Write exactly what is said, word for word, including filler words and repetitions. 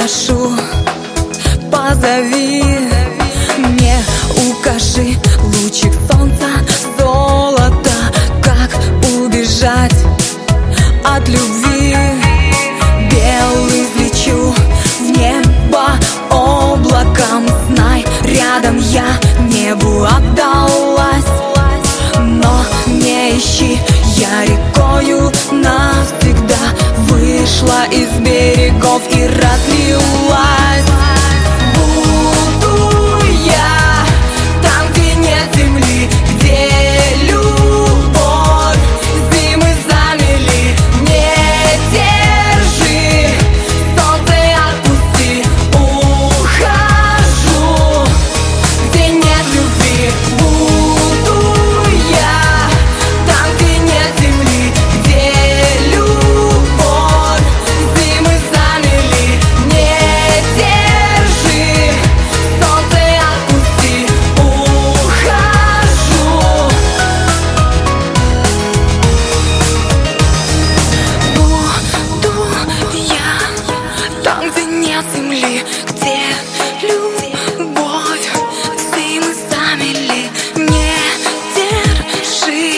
прошу, позови, мне укажи лучик солнца, золото, как убежать от любви. Белый взлечу в небо облаком, знай, рядом я небу отдалась. Но не ищи, я рекою навсегда вышла из берегов и разлилась. Буду я там, где нет земли, где любовь зимы замели. Не держи, солнце отпусти, ухожу, где нет любви. Буду я там, где нет земли, где любовь зимы замели. Не держи, солнце отпусти, ухожу. Буду я там, где нет земли, где любовь зимы замели. Не держи,